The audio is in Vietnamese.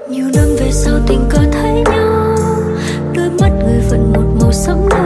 Nhiều năm về sau tình cờ thấy nhau, đôi mắt người vẫn một màu sẫm đỏ.